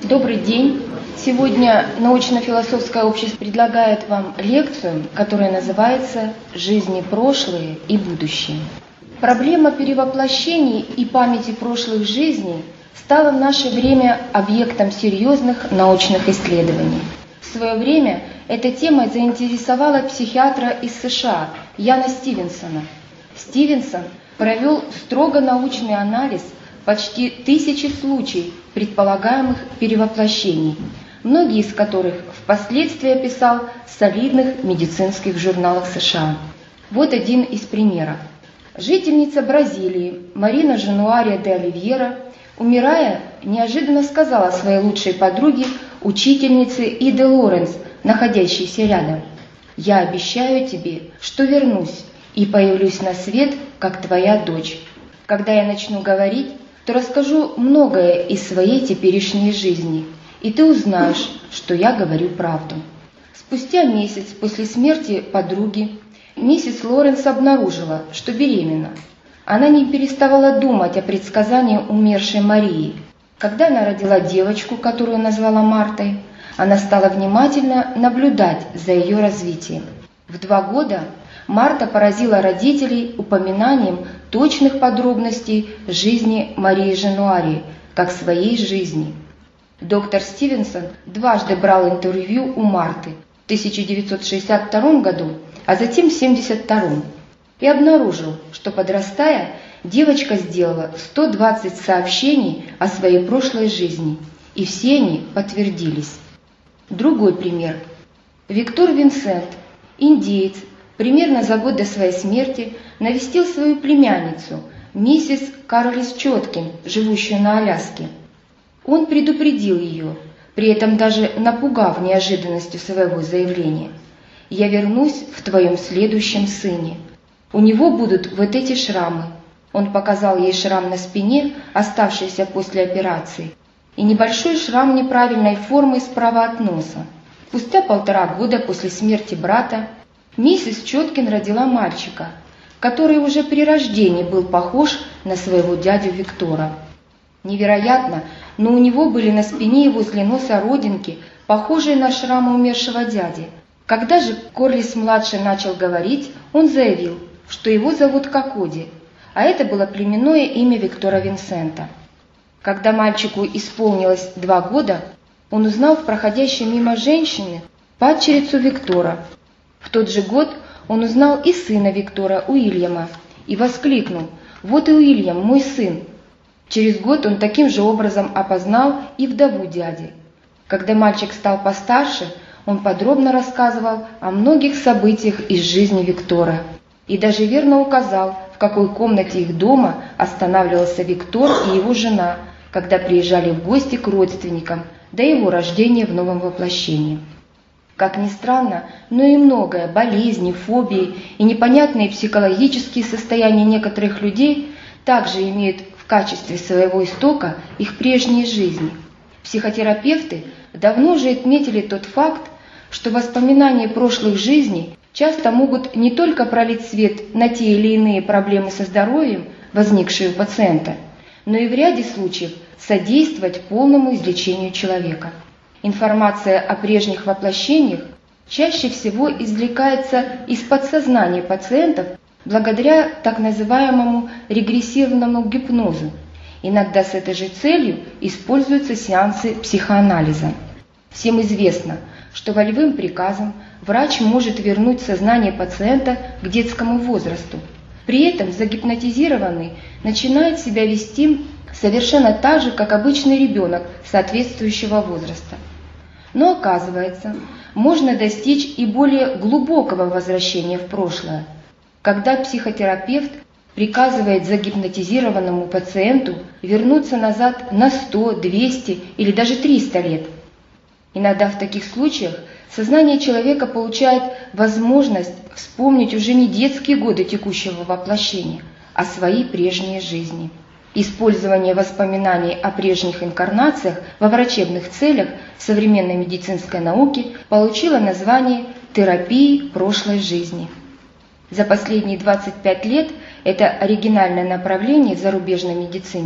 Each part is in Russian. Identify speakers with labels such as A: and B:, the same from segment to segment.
A: Добрый день! Сегодня научно-философское общество предлагает вам лекцию, которая называется «Жизни прошлые и будущее». Проблема перевоплощений и памяти прошлых жизней стала в наше время объектом серьезных научных исследований. В свое время эта тема заинтересовала психиатра из США Яна Стивенсона. Стивенсон провел строго научный анализ почти 1000 случаев предполагаемых перевоплощений, многие из которых впоследствии описал в солидных медицинских журналах США. Вот один из примеров. Жительница Бразилии Марина Жануария де Оливьера, умирая, неожиданно сказала своей лучшей подруге, учительнице Иде Лоренс, находящейся рядом: «Я обещаю тебе, что вернусь и появлюсь на свет, как твоя дочь. Когда я начну говорить, то расскажу многое из своей теперешней жизни, и ты узнаешь, что я говорю правду». Спустя месяц после смерти подруги миссис Лоренс обнаружила, что беременна. Она не переставала думать о предсказании умершей Марии. Когда она родила девочку, которую назвала Мартой, она стала внимательно наблюдать за ее развитием. В 2 года Марта поразила родителей упоминанием точных подробностей жизни Марии Жануарии, как своей жизни. Доктор Стивенсон дважды брал интервью у Марты в 1962 году, а затем в 1972, и обнаружил, что, подрастая, девочка сделала 120 сообщений о своей прошлой жизни, и все они подтвердились. Другой пример. Виктор Винсент, индеец, примерно за год до своей смерти навестил свою племянницу, миссис Карлис Чоткин, живущую на Аляске. Он предупредил ее, при этом даже напугав неожиданностью своего заявления: «Я вернусь в твоем следующем сыне. У него будут вот эти шрамы». Он показал ей шрам на спине, оставшийся после операции, и небольшой шрам неправильной формы справа от носа. Спустя 1,5 года после смерти брата миссис Чоткин родила мальчика, который уже при рождении был похож на своего дядю Виктора. Невероятно, но у него были на спине и возле носа родинки, похожие на шрамы умершего дяди. Когда же Корлис-младший начал говорить, он заявил, что его зовут Кокоди, а это было племенное имя Виктора Винсента. Когда мальчику исполнилось 2 года, он узнал в проходящей мимо женщины падчерицу Виктора. В тот же год он узнал и сына Виктора, Уильяма, и воскликнул: «Вот и Уильям, мой сын». Через год он таким же образом опознал и вдову дяди. Когда мальчик стал постарше, он подробно рассказывал о многих событиях из жизни Виктора и даже верно указал, в какой комнате их дома останавливался Виктор и его жена, когда приезжали в гости к родственникам до его рождения в новом воплощении. Как ни странно, но и многое, болезни, фобии и непонятные психологические состояния некоторых людей также имеют в качестве своего истока их прежние жизни. Психотерапевты давно уже отметили тот факт, что воспоминания прошлых жизней часто могут не только пролить свет на те или иные проблемы со здоровьем, возникшие у пациента, но и в ряде случаев содействовать полному излечению человека. Информация о прежних воплощениях чаще всего извлекается из подсознания пациентов благодаря так называемому регрессивному гипнозу. Иногда с этой же целью используются сеансы психоанализа. Всем известно, что волевым приказом врач может вернуть сознание пациента к детскому возрасту. При этом загипнотизированный начинает себя вести совершенно так же, как обычный ребенок соответствующего возраста. Но оказывается, можно достичь и более глубокого возвращения в прошлое, когда психотерапевт приказывает загипнотизированному пациенту вернуться назад на 100, 200 или даже 300 лет. Иногда в таких случаях сознание человека получает возможность вспомнить уже не детские годы текущего воплощения, а свои прежние жизни. Использование воспоминаний о прежних инкарнациях во врачебных целях в современной медицинской науке получило название терапии прошлой жизни. За последние 25 лет это оригинальное направление в зарубежной медицине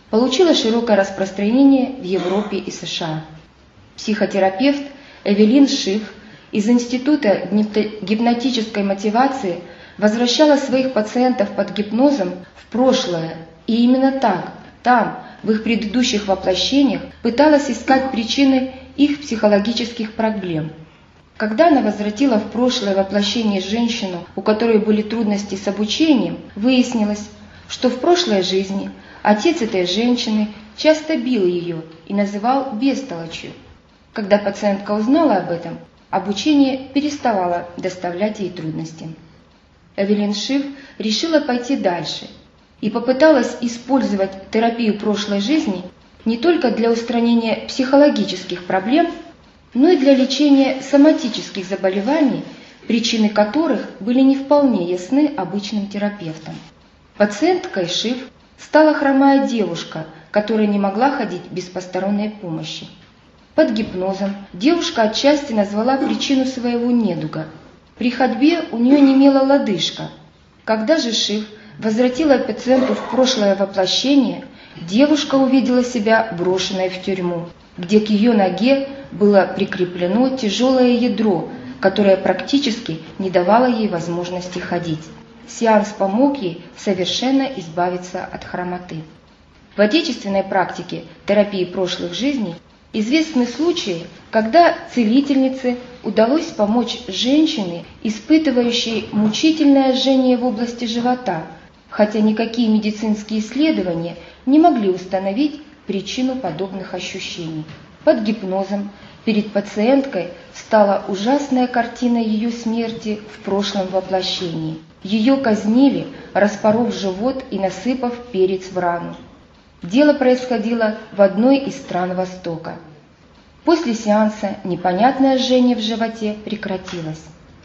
A: получила широкое распространение в Европе и США. Психотерапевт Эвелин Шиф из Института гипнотической мотивации возвращала своих пациентов под гипнозом в прошлое, и именно так, там, в их предыдущих воплощениях, пыталась искать причины их психологических проблем. Когда она возвратила в прошлое воплощение женщину, у которой были трудности с обучением, выяснилось, что в прошлой жизни отец этой женщины часто бил ее и называл бестолочью. Когда пациентка узнала об этом, обучение переставало доставлять ей трудности. Эвелин Шиф решила пойти дальше и попыталась использовать терапию прошлой жизни не только для устранения психологических проблем, но и для лечения соматических заболеваний, причины которых были не вполне ясны обычным терапевтам. Пациенткой Шиф стала хромая девушка, которая не могла ходить без посторонней помощи. Под гипнозом девушка отчасти назвала причину своего недуга. При ходьбе у нее немела лодыжка. Когда же Шиф возвратила пациенту в прошлое воплощение, девушка увидела себя брошенной в тюрьму, где к ее ноге было прикреплено тяжелое ядро, которое практически не давало ей возможности ходить. Сеанс помог ей совершенно избавиться от хромоты. В отечественной практике терапии прошлых жизней известны случаи, когда целительнице удалось помочь женщине, испытывающей мучительное жжение в области живота, хотя никакие медицинские исследования не могли установить причину подобных ощущений. Под гипнозом перед пациенткой стала ужасная картина ее смерти в прошлом воплощении. Ее казнили, распоров живот и насыпав перец в рану. Дело происходило в одной из стран Востока. После сеанса непонятное жжение в животе прекратилось.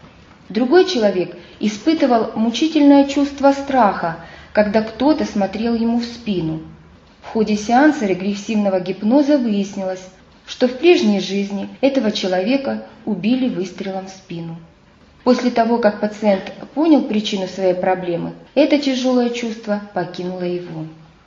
A: Другой человек испытывал мучительное чувство страха, когда кто-то смотрел ему в спину. В ходе сеанса регрессивного гипноза выяснилось, что в прежней жизни этого человека убили выстрелом в спину. После того, как пациент понял причину своей проблемы, это тяжелое чувство покинуло его.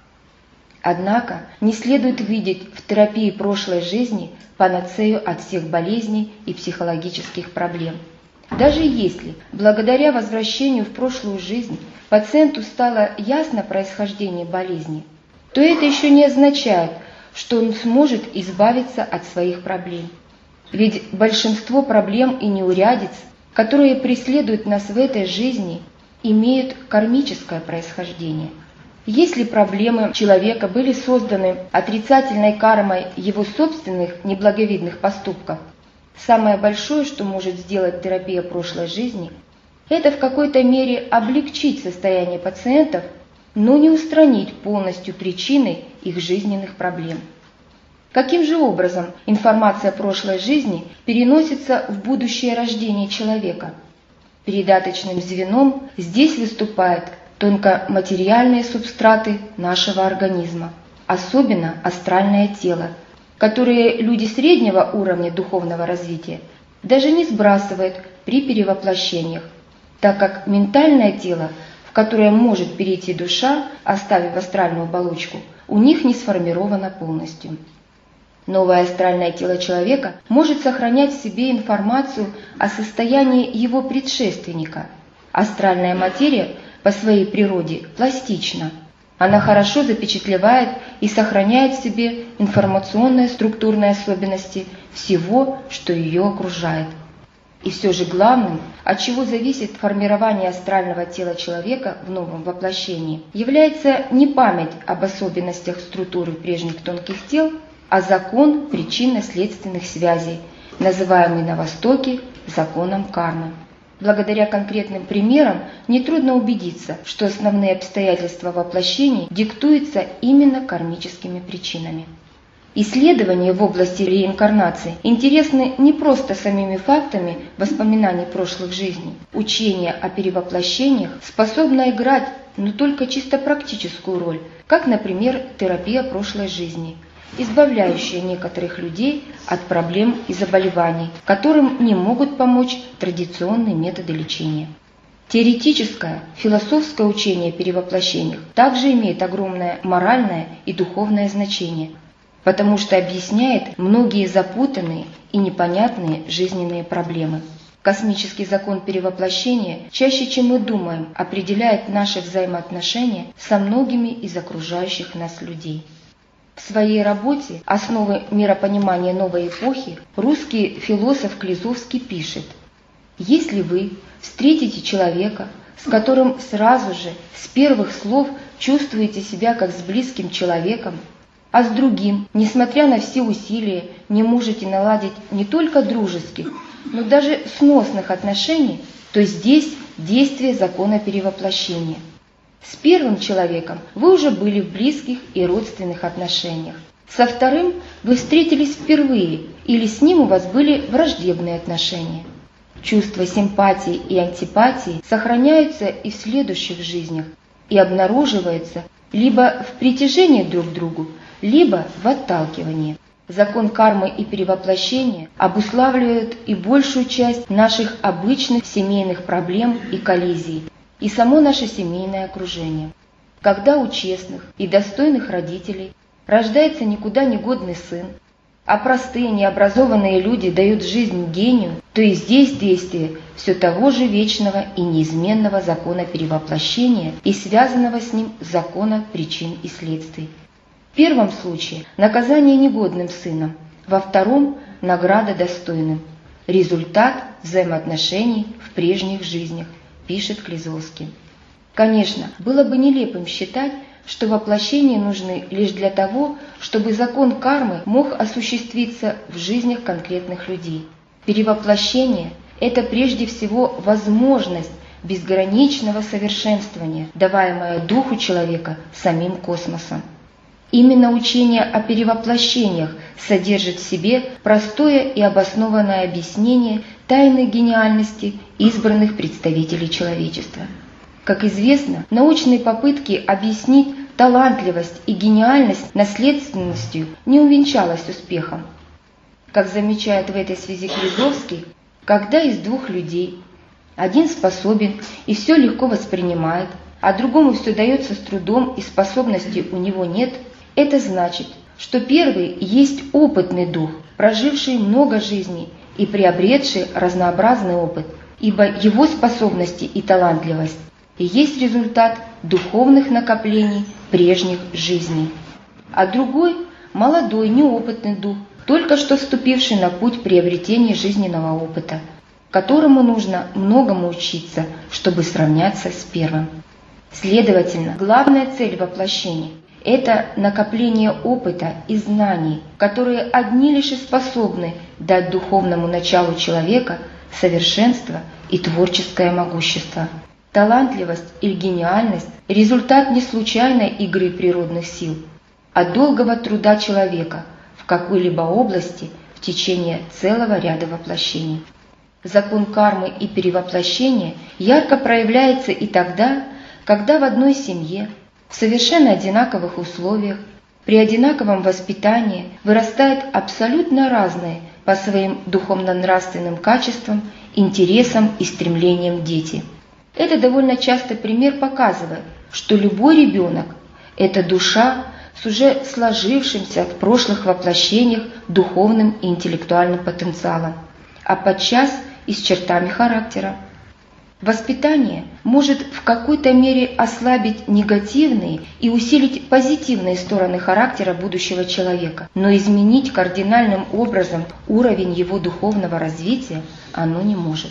A: Однако не следует видеть в терапии прошлой жизни панацею от всех болезней и психологических проблем. Даже если, благодаря возвращению в прошлую жизнь, пациенту стало ясно происхождение болезни, то это еще не означает, что он сможет избавиться от своих проблем. Ведь большинство проблем и неурядиц, которые преследуют нас в этой жизни, имеют кармическое происхождение. Если проблемы человека были созданы отрицательной кармой его собственных неблаговидных поступков, самое большое, что может сделать терапия прошлой жизни, это в какой-то мере облегчить состояние пациентов, но не устранить полностью причины их жизненных проблем. Каким же образом информация прошлой жизни переносится в будущее рождение человека? Передаточным звеном здесь выступают тонкоматериальные субстраты нашего организма, особенно астральное тело, которые люди среднего уровня духовного развития даже не сбрасывают при перевоплощениях, так как ментальное тело, в которое может перейти душа, оставив астральную оболочку, у них не сформировано полностью. Новое астральное тело человека может сохранять в себе информацию о состоянии его предшественника. Астральная материя по своей природе пластична. Она хорошо запечатлевает и сохраняет в себе информационные структурные особенности всего, что ее окружает. И все же главным, от чего зависит формирование астрального тела человека в новом воплощении, является не память об особенностях структуры прежних тонких тел, а закон причинно-следственных связей, называемый на Востоке законом кармы. Благодаря конкретным примерам нетрудно убедиться, что основные обстоятельства воплощений диктуются именно кармическими причинами. Исследования в области реинкарнации интересны не просто самими фактами воспоминаний прошлых жизней. Учение о перевоплощениях способно играть, но только чисто практическую роль, как, например, терапия прошлой жизни, избавляющая некоторых людей от проблем и заболеваний, которым не могут помочь традиционные методы лечения. Теоретическое, философское учение о перевоплощениях также имеет огромное моральное и духовное значение, потому что объясняет многие запутанные и непонятные жизненные проблемы. Космический закон перевоплощения чаще, чем мы думаем, определяет наши взаимоотношения со многими из окружающих нас людей. В своей работе «Основы миропонимания новой эпохи» русский философ Клизовский пишет: «Если вы встретите человека, с которым сразу же, с первых слов, чувствуете себя как с близким человеком, а с другим, несмотря на все усилия, не можете наладить не только дружеских, но даже сносных отношений, то здесь действие закона перевоплощения. С первым человеком вы уже были в близких и родственных отношениях. Со вторым вы встретились впервые, или с ним у вас были враждебные отношения. Чувства симпатии и антипатии сохраняются и в следующих жизнях и обнаруживаются либо в притяжении друг к другу, либо в отталкивании. Закон кармы и перевоплощения обуславливает и большую часть наших обычных семейных проблем и коллизий, и само наше семейное окружение. Когда у честных и достойных родителей рождается никуда не годный сын, а простые необразованные люди дают жизнь гению, то и здесь действие все того же вечного и неизменного закона перевоплощения и связанного с ним закона причин и следствий. В первом случае наказание негодным сыном, во втором – награда достойным. Результат взаимоотношений в прежних жизнях, пишет Клизовский. Конечно, было бы нелепым считать, что воплощения нужны лишь для того, чтобы закон кармы мог осуществиться в жизнях конкретных людей. Перевоплощение – это прежде всего возможность безграничного совершенствования, даваемая духу человека самим космосом. Именно учение о перевоплощениях содержит в себе простое и обоснованное объяснение тайны гениальности избранных представителей человечества. Как известно, научные попытки объяснить талантливость и гениальность наследственностью не увенчалась успехом. Как замечает в этой связи Клизовский, когда из двух людей один способен и все легко воспринимает, а другому все дается с трудом и способностей у него нет, это значит, что первый есть опытный дух, проживший много жизней и приобретший разнообразный опыт, ибо его способности и талантливость есть результат духовных накоплений прежних жизней. А другой – молодой, неопытный дух, только что вступивший на путь приобретения жизненного опыта, которому нужно многому учиться, чтобы сравняться с первым. Следовательно, главная цель воплощения – это накопление опыта и знаний, которые одни лишь и способны дать духовному началу человека совершенство и творческое могущество. Талантливость или гениальность – результат не случайной игры природных сил, а долгого труда человека в какой-либо области в течение целого ряда воплощений. Закон кармы и перевоплощения ярко проявляется и тогда, когда в одной семье, в совершенно одинаковых условиях, при одинаковом воспитании вырастают абсолютно разные по своим духовно-нравственным качествам, интересам и стремлениям дети. Это довольно часто пример показывает, что любой ребенок – это душа с уже сложившимся в прошлых воплощениях духовным и интеллектуальным потенциалом, а подчас и с чертами характера. Воспитание может в какой-то мере ослабить негативные и усилить позитивные стороны характера будущего человека, но изменить кардинальным образом уровень его духовного развития оно не может.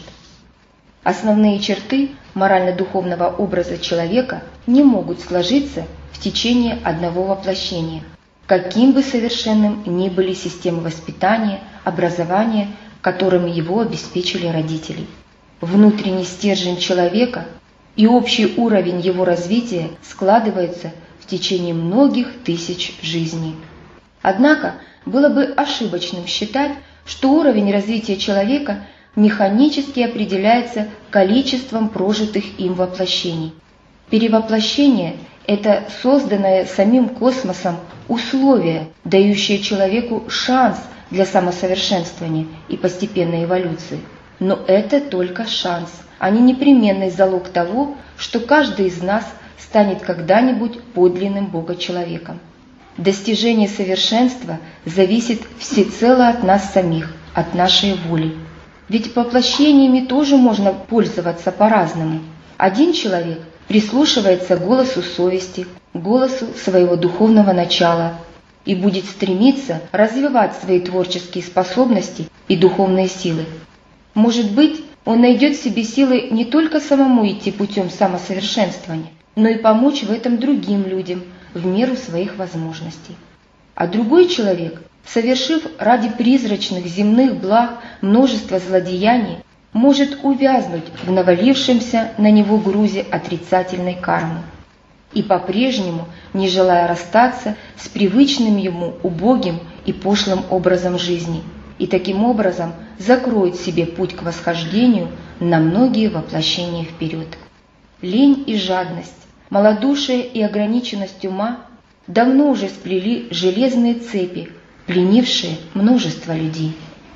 A: Основные черты морально-духовного образа человека не могут сложиться в течение одного воплощения, каким бы совершенным ни были системы воспитания, образования, которыми его обеспечили родители. Внутренний стержень человека и общий уровень его развития складывается в течение многих тысяч жизней. Однако было бы ошибочным считать, что уровень развития человека механически определяется количеством прожитых им воплощений. Перевоплощение – это созданное самим космосом условие, дающее человеку шанс для самосовершенствования и постепенной эволюции. Но это только шанс, а не непременный залог того, что каждый из нас станет когда-нибудь подлинным Бога-человеком. Достижение совершенства зависит всецело от нас самих, от нашей воли. Ведь воплощениями тоже можно пользоваться по-разному. Один человек прислушивается к голосу совести, голосу своего духовного начала и будет стремиться развивать свои творческие способности и духовные силы. Может быть, он найдет в себе силы не только самому идти путем самосовершенствования, но и помочь в этом другим людям в меру своих возможностей. А другой человек, совершив ради призрачных земных благ множество злодеяний, может увязнуть в навалившемся на него грузе отрицательной кармы и по-прежнему, не желая расстаться с привычным ему убогим и пошлым образом жизни, и таким образом закроет себе путь к восхождению на многие воплощения вперед. Лень и жадность, малодушие и ограниченность ума давно уже сплели железные цепи, пленившие множество людей.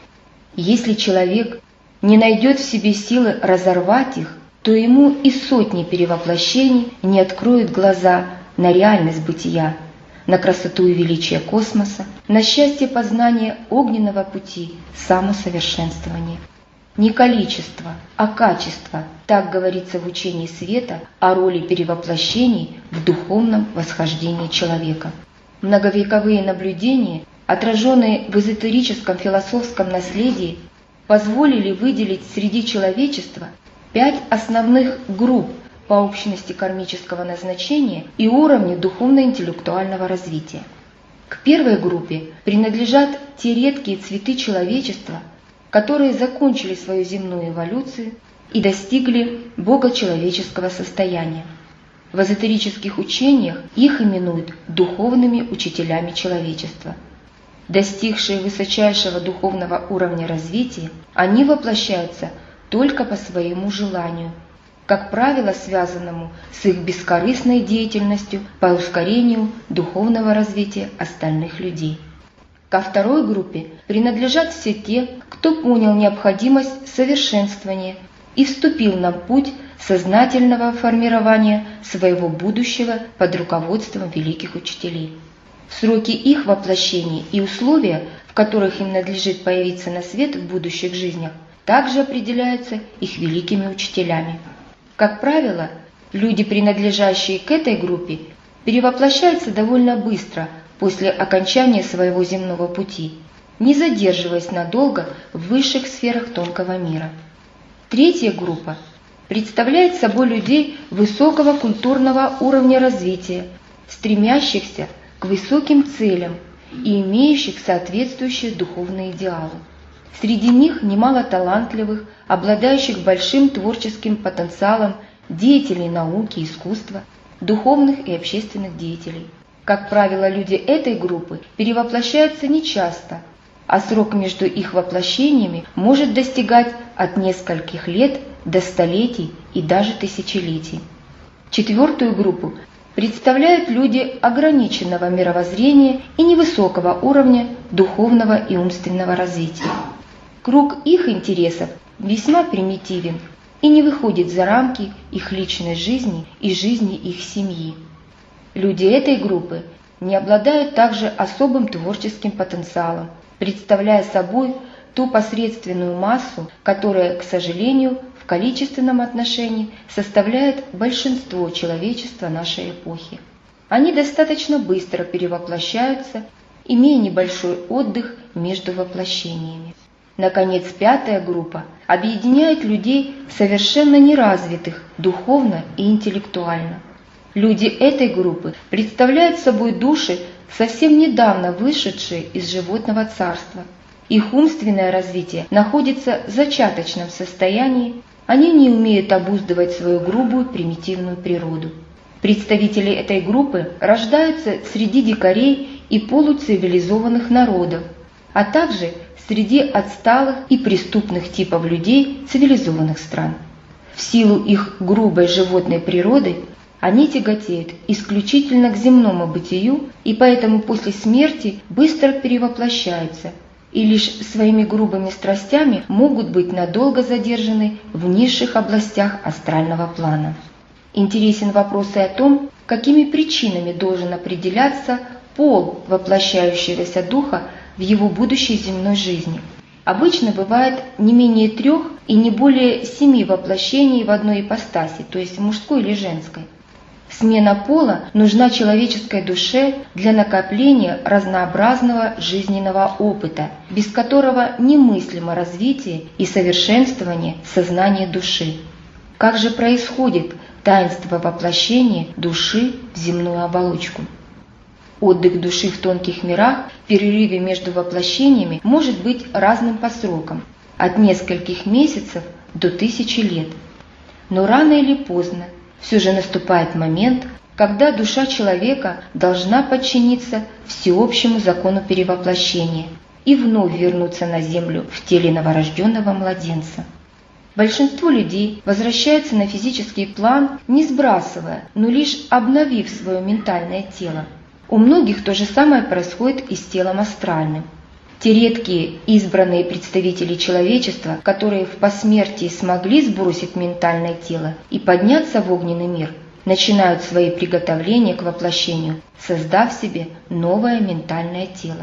A: Если человек не найдет в себе силы разорвать их, то ему и сотни перевоплощений не откроют глаза на реальность бытия, на красоту и величие космоса, на счастье познания огненного пути самосовершенствования. Не количество, а качество, так говорится в учении света о роли перевоплощений в духовном восхождении человека. Многовековые наблюдения, отраженные в эзотерическом философском наследии, позволили выделить среди человечества 5 основных групп по общности кармического назначения и уровня духовно-интеллектуального развития. К первой группе принадлежат те редкие цветы человечества, которые закончили свою земную эволюцию и достигли богочеловеческого состояния. В эзотерических учениях их именуют духовными учителями человечества. Достигшие высочайшего духовного уровня развития, они воплощаются только по своему желанию, как правило, связанному с их бескорыстной деятельностью по ускорению духовного развития остальных людей. Ко второй группе принадлежат все те, кто понял необходимость совершенствования и вступил на путь сознательного формирования своего будущего под руководством великих учителей. Сроки их воплощения и условия, в которых им надлежит появиться на свет в будущих жизнях, также определяются их великими учителями. Как правило, люди, принадлежащие к этой группе, перевоплощаются довольно быстро после окончания своего земного пути, не задерживаясь надолго в высших сферах тонкого мира. Третья группа представляет собой людей высокого культурного уровня развития, стремящихся к высоким целям и имеющих соответствующие духовные идеалы. Среди них немало талантливых, обладающих большим творческим потенциалом деятелей науки, искусства, духовных и общественных деятелей. Как правило, люди этой группы перевоплощаются нечасто, а срок между их воплощениями может достигать от нескольких лет до столетий и даже тысячелетий. Четвертую группу представляют люди ограниченного мировоззрения и невысокого уровня духовного и умственного развития. Круг их интересов весьма примитивен и не выходит за рамки их личной жизни и жизни их семьи. Люди этой группы не обладают также особым творческим потенциалом, представляя собой ту посредственную массу, которая, к сожалению, в количественном отношении составляет большинство человечества нашей эпохи. Они достаточно быстро перевоплощаются, имея небольшой отдых между воплощениями. Наконец, пятая группа объединяет людей совершенно неразвитых духовно и интеллектуально. Люди этой группы представляют собой души, совсем недавно вышедшие из животного царства. Их умственное развитие находится в зачаточном состоянии, они не умеют обуздывать свою грубую примитивную природу. Представители этой группы рождаются среди дикарей и полуцивилизованных народов, а также среди отсталых и преступных типов людей цивилизованных стран. В силу их грубой животной природы они тяготеют исключительно к земному бытию и поэтому после смерти быстро перевоплощаются и лишь своими грубыми страстями могут быть надолго задержаны в низших областях астрального плана. Интересен вопрос и о том, какими причинами должен определяться пол воплощающегося духа в его будущей земной жизни. Обычно бывает не менее 3 и не более 7 воплощений в одной ипостаси, то есть мужской или женской. Смена пола нужна человеческой душе для накопления разнообразного жизненного опыта, без которого немыслимо развитие и совершенствование сознания души. Как же происходит таинство воплощения души в земную оболочку? Отдых души в тонких мирах в перерыве между воплощениями может быть разным по срокам, от нескольких месяцев до 1000 лет. Но рано или поздно все же наступает момент, когда душа человека должна подчиниться всеобщему закону перевоплощения и вновь вернуться на землю в теле новорожденного младенца. Большинство людей возвращаются на физический план, не сбрасывая, но лишь обновив свое ментальное тело. У многих то же самое происходит и с телом астральным. Те редкие избранные представители человечества, которые в посмертии смогли сбросить ментальное тело и подняться в огненный мир, начинают свои приготовления к воплощению, создав себе новое ментальное тело.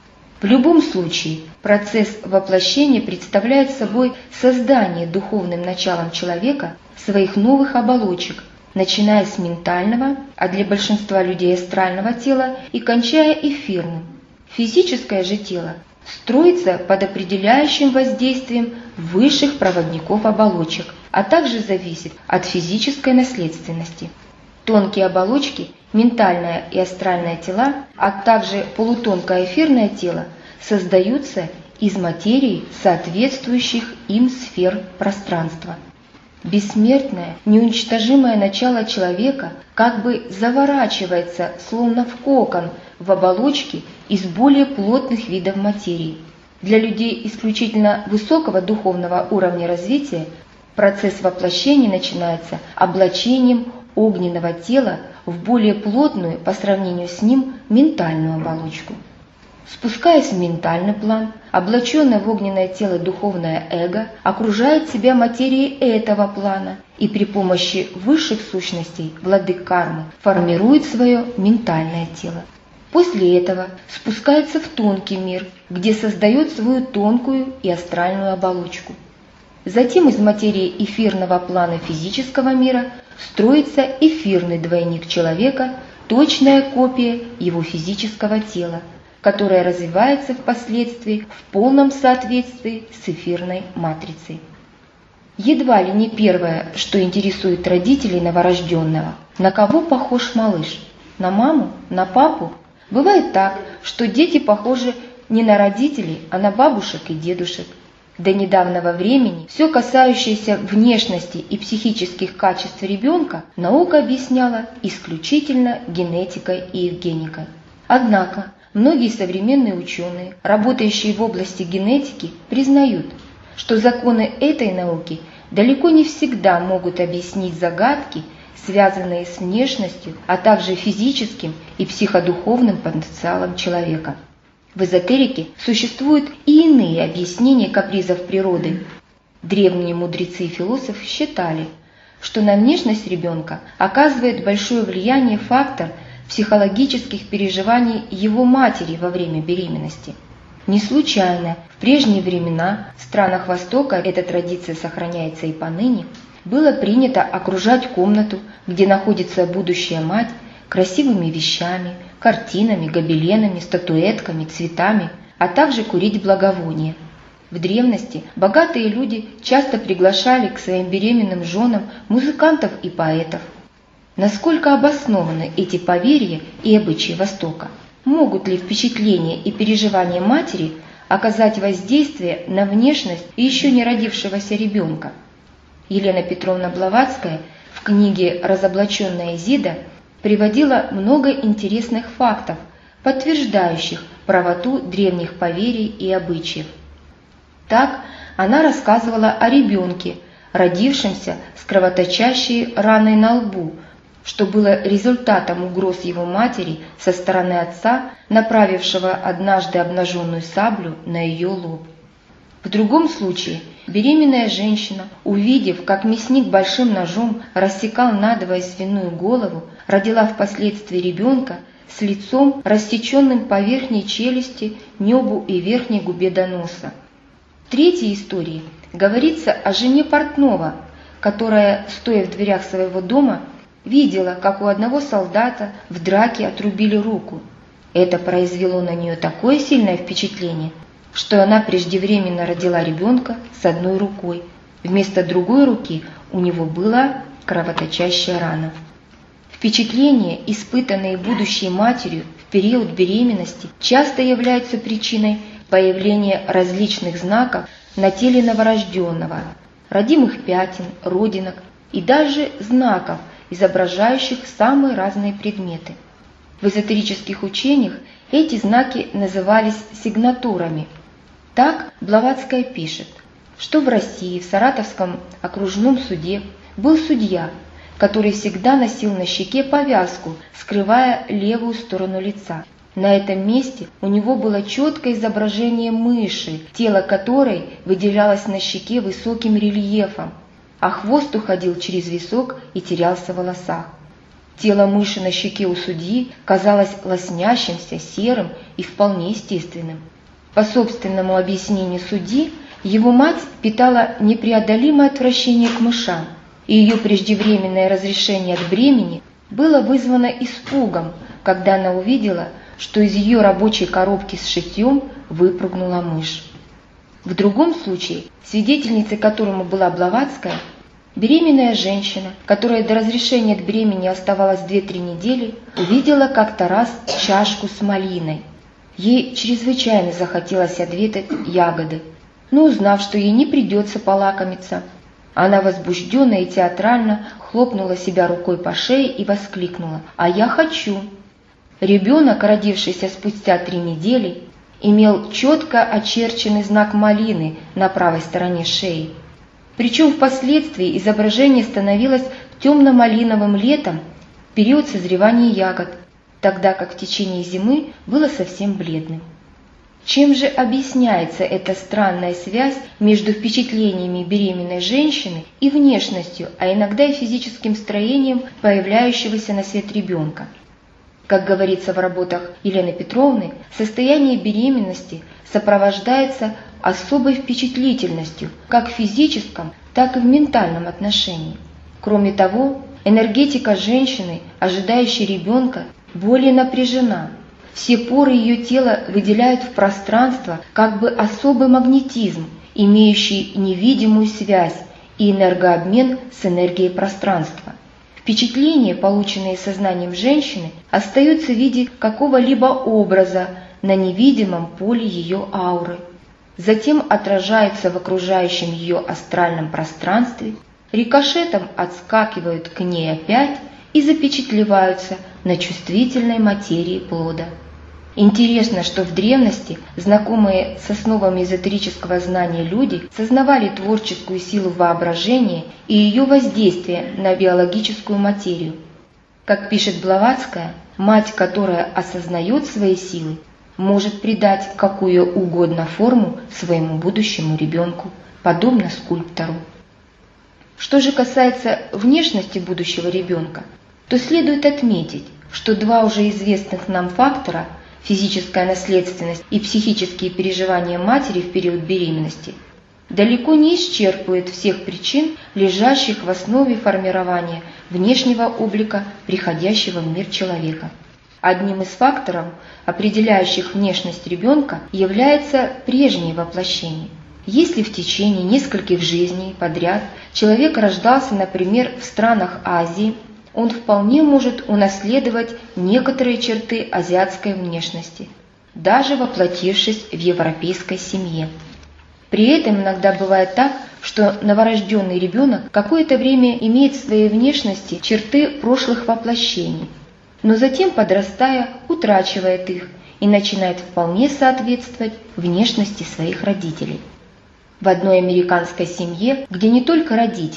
A: В любом случае, процесс воплощения представляет собой создание духовным началом человека своих новых оболочек, начиная с ментального, а для большинства людей астрального тела, и кончая эфирным. Физическое же тело строится под определяющим воздействием высших проводников оболочек, а также зависит от физической наследственности. Тонкие оболочки, ментальное и астральное тела, а также полутонкое эфирное тело создаются из материи соответствующих им сфер пространства. Бессмертное, неуничтожимое начало человека как бы заворачивается, словно в кокон, в оболочке из более плотных видов материи. Для людей исключительно высокого духовного уровня развития процесс воплощения начинается облачением огненного тела в более плотную по сравнению с ним ментальную оболочку. Спускаясь в ментальный план, облаченное в огненное тело духовное эго окружает себя материей этого плана и при помощи высших сущностей, владык кармы, формирует свое ментальное тело. После этого спускается в тонкий мир, где создает свою тонкую и астральную оболочку. Затем из материи эфирного плана физического мира строится эфирный двойник человека, точная копия его физического тела, которая развивается впоследствии в полном соответствии с эфирной матрицей. Едва ли не первое, что интересует родителей новорожденного, на кого похож малыш? На маму? На папу? Бывает так, что дети похожи не на родителей, а на бабушек и дедушек. До недавнего времени все касающееся внешности и психических качеств ребенка наука объясняла исключительно генетикой и евгеникой. Однако многие современные ученые, работающие в области генетики, признают, что законы этой науки далеко не всегда могут объяснить загадки, связанные с внешностью, а также физическим и психодуховным потенциалом человека. В эзотерике существуют и иные объяснения капризов природы. Древние мудрецы и философы считали, что на внешность ребенка оказывает большое влияние фактор психологических переживаний его матери во время беременности. Не случайно в прежние времена в странах Востока, эта традиция сохраняется и поныне, было принято окружать комнату, где находится будущая мать, красивыми вещами, картинами, гобеленами, статуэтками, цветами, а также курить благовония. В древности богатые люди часто приглашали к своим беременным женам музыкантов и поэтов. Насколько обоснованы эти поверья и обычаи Востока? Могут ли впечатления и переживания матери оказать воздействие на внешность еще не родившегося ребенка? Елена Петровна Блаватская в книге «Разоблаченная Изида» приводила много интересных фактов, подтверждающих правоту древних поверий и обычаев. Так она рассказывала о ребенке, родившемся с кровоточащей раной на лбу, что было результатом угроз его матери со стороны отца, направившего однажды обнаженную саблю на ее лоб. В другом случае беременная женщина, увидев, как мясник большим ножом рассекал надвое свиную голову, родила впоследствии ребенка с лицом, рассеченным по верхней челюсти, небу и верхней губе до носа. В третьей истории говорится о жене портного, которая, стоя в дверях своего дома, видела, как у одного солдата в драке отрубили руку. Это произвело на нее такое сильное впечатление, что она преждевременно родила ребенка с одной рукой. Вместо другой руки у него была кровоточащая рана. Впечатления, испытанные будущей матерью в период беременности, часто являются причиной появления различных знаков на теле новорожденного, родимых пятен, родинок и даже знаков, изображающих самые разные предметы. В эзотерических учениях эти знаки назывались сигнатурами. Так Блаватская пишет, что в России, в Саратовском окружном суде, был судья, который всегда носил на щеке повязку, скрывая левую сторону лица. На этом месте у него было четкое изображение мыши, тело которой выделялось на щеке высоким рельефом, а хвост уходил через висок и терялся в волосах. Тело мыши на щеке у судьи казалось лоснящимся, серым и вполне естественным. По собственному объяснению судьи, его мать питала непреодолимое отвращение к мышам, и ее преждевременное разрешение от бремени было вызвано испугом, когда она увидела, что из ее рабочей коробки с шитьем выпрыгнула мышь. В другом случае, свидетельницей которому была Блаватская, беременная женщина, которая до разрешения от бремени оставалась 2-3 недели, увидела как-то раз чашку с малиной. Ей чрезвычайно захотелось отведать ягоды, но узнав, что ей не придется полакомиться, она возбужденно и театрально хлопнула себя рукой по шее и воскликнула: «А я хочу!». Ребенок, родившийся спустя 3 недели, имел четко очерченный знак малины на правой стороне шеи. Причем впоследствии изображение становилось темно-малиновым летом, в период созревания ягод, тогда как в течение зимы было совсем бледным. Чем же объясняется эта странная связь между впечатлениями беременной женщины и внешностью, а иногда и физическим строением появляющегося на свет ребенка? Как говорится в работах Елены Петровны, состояние беременности сопровождается особой впечатлительностью как в физическом, так и в ментальном отношении. Кроме того, энергетика женщины, ожидающей ребенка, более напряжена. Все поры ее тела выделяют в пространство как бы особый магнетизм, имеющий невидимую связь и энергообмен с энергией пространства. Впечатления, полученные сознанием женщины, остаются в виде какого-либо образа на невидимом поле ее ауры. Затем отражаются в окружающем ее астральном пространстве, рикошетом отскакивают к ней опять и запечатлеваются на чувствительной материи плода. Интересно, что в древности знакомые с основами эзотерического знания люди сознавали творческую силу воображения и ее воздействие на биологическую материю. Как пишет Блаватская, мать, которая осознает свои силы, может придать какую угодно форму своему будущему ребенку, подобно скульптору. Что же касается внешности будущего ребенка, то следует отметить, что 2 уже известных нам фактора – физическая наследственность и психические переживания матери в период беременности – далеко не исчерпывают всех причин, лежащих в основе формирования внешнего облика приходящего в мир человека. Одним из факторов, определяющих внешность ребенка, является прежнее воплощение. Если в течение нескольких жизней подряд человек рождался, например, в странах Азии, он вполне может унаследовать некоторые черты азиатской внешности, даже воплотившись в европейской семье. При этом иногда бывает так, что новорожденный ребенок какое-то время имеет в своей внешности черты прошлых воплощений, но затем, подрастая, утрачивает их и начинает вполне соответствовать внешности своих родителей. В одной американской семье, где не только родители,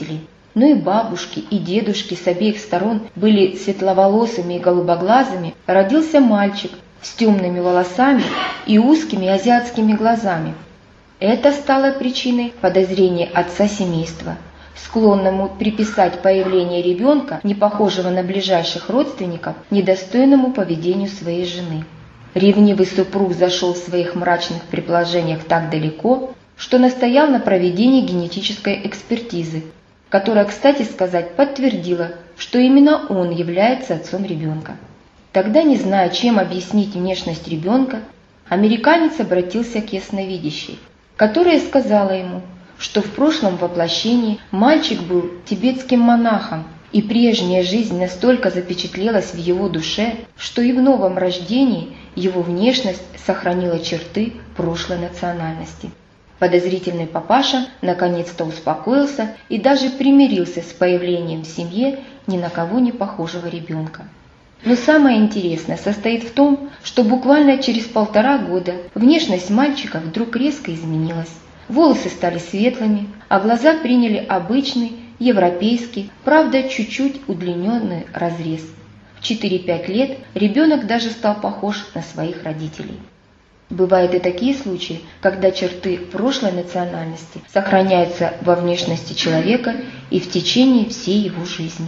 A: но и бабушки, и дедушки с обеих сторон были светловолосыми и голубоглазыми, родился мальчик с темными волосами и узкими азиатскими глазами. Это стало причиной подозрения отца семейства, склонному приписать появление ребенка, не похожего на ближайших родственников, недостойному поведению своей жены. Ревнивый супруг зашел в своих мрачных предположениях так далеко, что настоял на проведении генетической экспертизы, которая, кстати сказать, подтвердила, что именно он является отцом ребенка. Тогда, не зная, чем объяснить внешность ребенка, американец обратился к ясновидящей, которая сказала ему, что в прошлом воплощении мальчик был тибетским монахом, и прежняя жизнь настолько запечатлелась в его душе, что и в новом рождении его внешность сохранила черты прошлой национальности. Подозрительный папаша наконец-то успокоился и даже примирился с появлением в семье ни на кого не похожего ребенка. Но самое интересное состоит в том, что буквально через 1,5 года внешность мальчика вдруг резко изменилась. Волосы стали светлыми, а глаза приняли обычный, европейский, правда чуть-чуть удлиненный разрез. В 4-5 лет ребенок даже стал похож на своих родителей. Бывают и такие случаи, когда черты прошлой национальности сохраняются во внешности человека и в течение всей его жизни.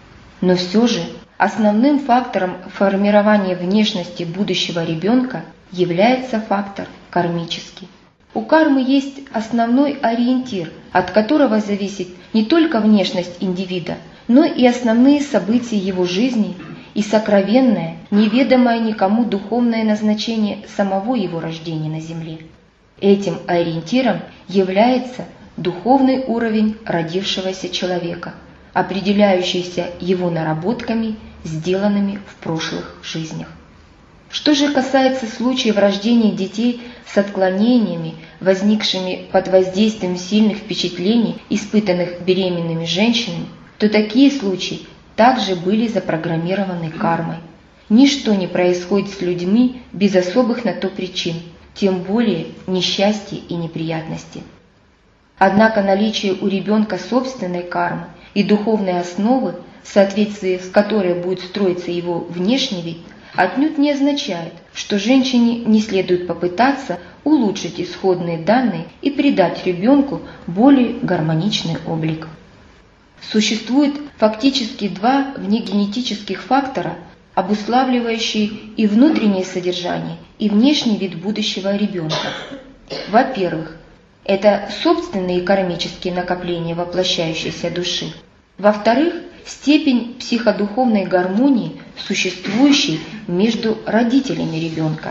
A: Но все же основным фактором формирования внешности будущего ребенка является фактор кармический. У кармы есть основной ориентир, от которого зависит не только внешность индивида, но и основные события его жизни и сокровенное, неведомое никому духовное назначение самого его рождения на земле. Этим ориентиром является духовный уровень родившегося человека, определяющийся его наработками, сделанными в прошлых жизнях. Что же касается случаев рождения детей с отклонениями, возникшими под воздействием сильных впечатлений, испытанных беременными женщинами, то такие случаи также были запрограммированы кармой. Ничто не происходит с людьми без особых на то причин, тем более несчастья и неприятности. Однако наличие у ребенка собственной кармы и духовной основы, в соответствии с которой будет строиться его внешний вид, отнюдь не означает, что женщине не следует попытаться улучшить исходные данные и придать ребенку более гармоничный облик. Существует фактически 2 внегенетических фактора, обуславливающие и внутреннее содержание, и внешний вид будущего ребенка. Во-первых, это собственные кармические накопления воплощающейся души. Во-вторых, степень психодуховной гармонии, существующей между родителями ребенка.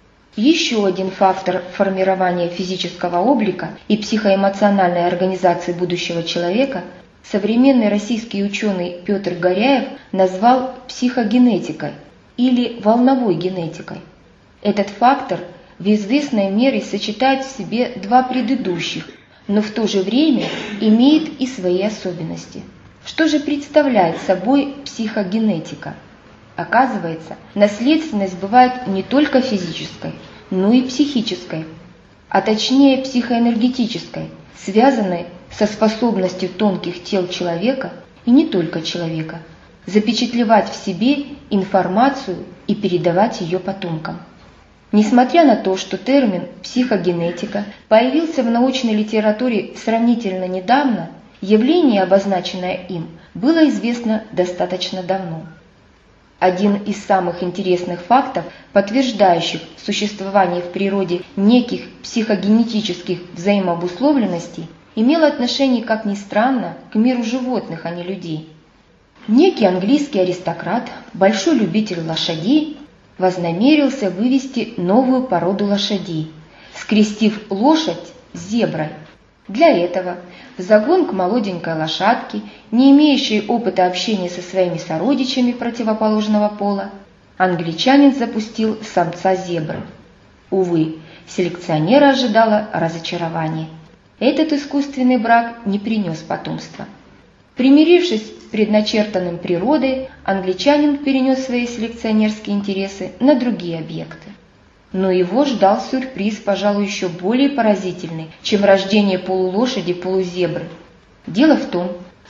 A: Еще один фактор формирования физического облика и психоэмоциональной организации будущего человека современный российский ученый Петр Горяев назвал психогенетикой или волновой генетикой. Этот фактор в известной мере сочетает в себе 2 предыдущих, но в то же время имеет и свои особенности. Что же представляет собой психогенетика? Оказывается, наследственность бывает не только физической, но и психической, а точнее психоэнергетической, связанной со способностью тонких тел человека, и не только человека, запечатлевать в себе информацию и передавать ее потомкам. Несмотря на то, что термин «психогенетика» появился в научной литературе сравнительно недавно, явление, обозначенное им, было известно достаточно давно. Один из самых интересных фактов, подтверждающих существование в природе неких психогенетических взаимообусловленностей, имел отношение, как ни странно, к миру животных, а не людей. Некий английский аристократ, большой любитель лошадей, вознамерился вывести новую породу лошадей, скрестив лошадь с зеброй. Для этого в загон к молоденькой лошадке, не имеющей опыта общения со своими сородичами противоположного пола, англичанин запустил самца зебры. Увы, селекционера ожидало разочарование. Этот искусственный брак не принес потомства. Примирившись с предначертанным природой, англичанин перенес свои селекционерские интересы на другие объекты. Но его ждал сюрприз, пожалуй, еще более поразительный, чем рождение полулошади-полузебры. Дело в том,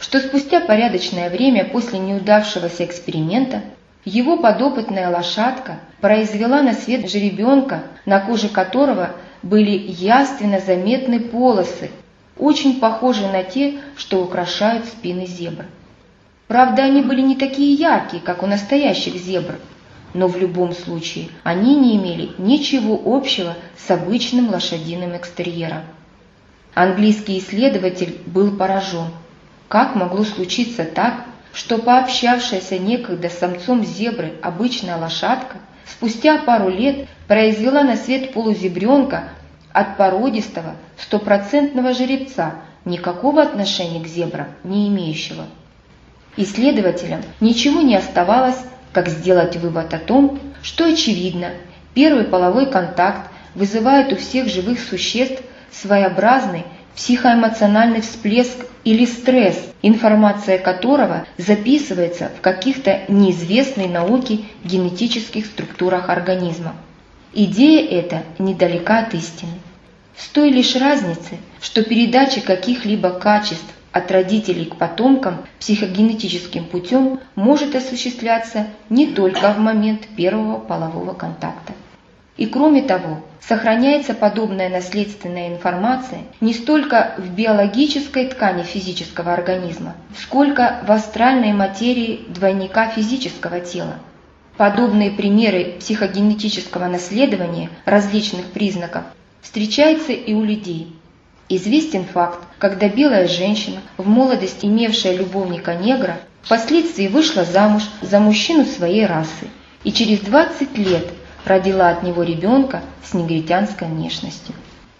A: что спустя порядочное время после неудавшегося эксперимента его подопытная лошадка произвела на свет жеребенка, на коже которого были явственно заметны полосы, очень похожие на те, что украшают спины зебр. Правда, они были не такие яркие, как у настоящих зебр, но в любом случае они не имели ничего общего с обычным лошадиным экстерьером. Английский исследователь был поражен. Как могло случиться так, что пообщавшаяся некогда с самцом зебры обычная лошадка спустя пару лет произвела на свет полузебренка от породистого, стопроцентного жеребца, никакого отношения к зебрам не имеющего? Исследователям ничего не оставалось, как сделать вывод о том, что очевидно, первый половой контакт вызывает у всех живых существ своеобразный психоэмоциональный всплеск или стресс, информация которого записывается в каких-то неизвестной науке генетических структурах организма. Идея эта недалека от истины. С той лишь разницей, что передача каких-либо качеств от родителей к потомкам психогенетическим путем может осуществляться не только в момент первого полового контакта. И кроме того, сохраняется подобная наследственная информация не столько в биологической ткани физического организма, сколько в астральной материи двойника физического тела. Подобные примеры психогенетического наследования различных признаков встречаются и у людей. Известен факт, когда белая женщина, в молодости имевшая любовника-негра, впоследствии вышла замуж за мужчину своей расы и через 20 лет родила от него ребенка с негритянской внешностью.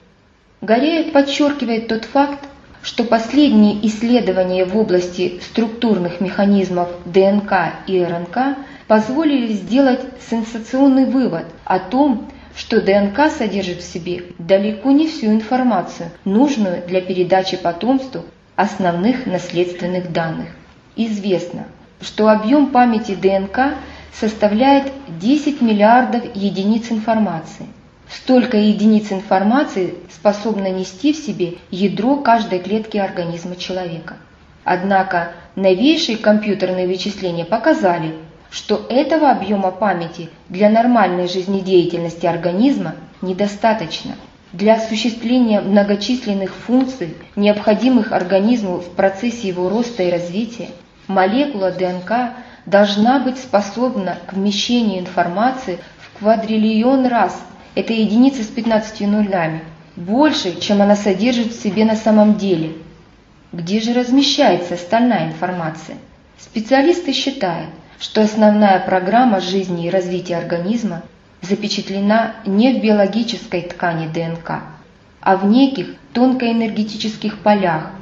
A: Горяев подчеркивает тот факт, что последние исследования в области структурных механизмов ДНК и РНК позволили сделать сенсационный вывод о том, что ДНК содержит в себе далеко не всю информацию, нужную для передачи потомству основных наследственных данных. Известно, что объем памяти ДНК составляет 10 миллиардов единиц информации. Столько единиц информации способно нести в себе ядро каждой клетки организма человека. Однако новейшие компьютерные вычисления показали, что этого объема памяти для нормальной жизнедеятельности организма недостаточно. Для осуществления многочисленных функций, необходимых организму в процессе его роста и развития, молекула ДНК должна быть способна к вмещению информации в квадриллион раз, это единица с 15 нулями, больше, чем она содержит в себе на самом деле. Где же размещается остальная информация? Специалисты считают, что основная программа жизни и развития организма запечатлена не в биологической ткани ДНК, а в неких тонкоэнергетических полях.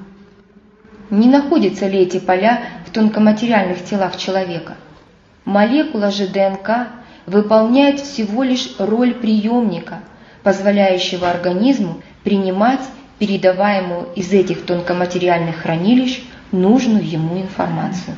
A: Не находятся ли эти поля в тонкоматериальных телах человека? Молекула же ДНК выполняет всего лишь роль приемника, позволяющего организму принимать передаваемую из этих тонкоматериальных хранилищ нужную ему информацию.